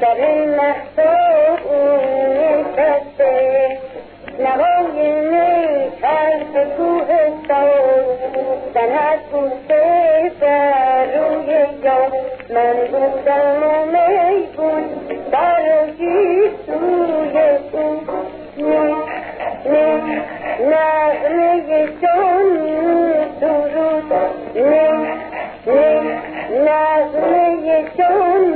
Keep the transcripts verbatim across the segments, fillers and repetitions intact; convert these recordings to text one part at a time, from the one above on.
در محصاب نشسته نوای می طرف کوهستان زند بوسه بر روی جان من بودم و می بود برگی سوی او نی نی نغمه جان درود نی نی نغمه جان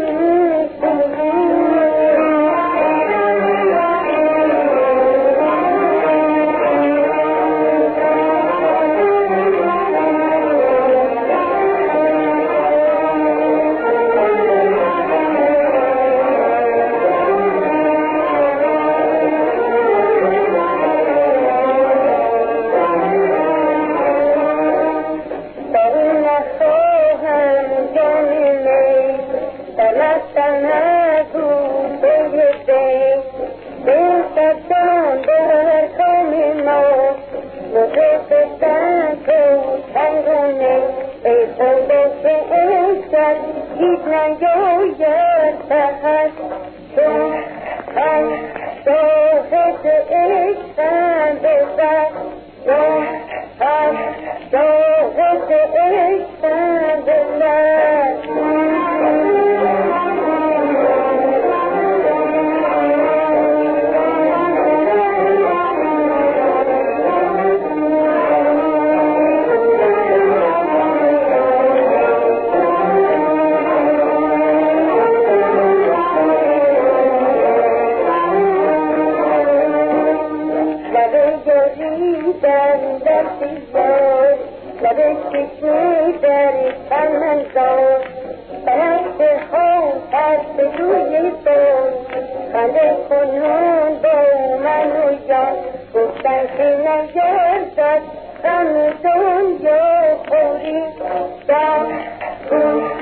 Thank you.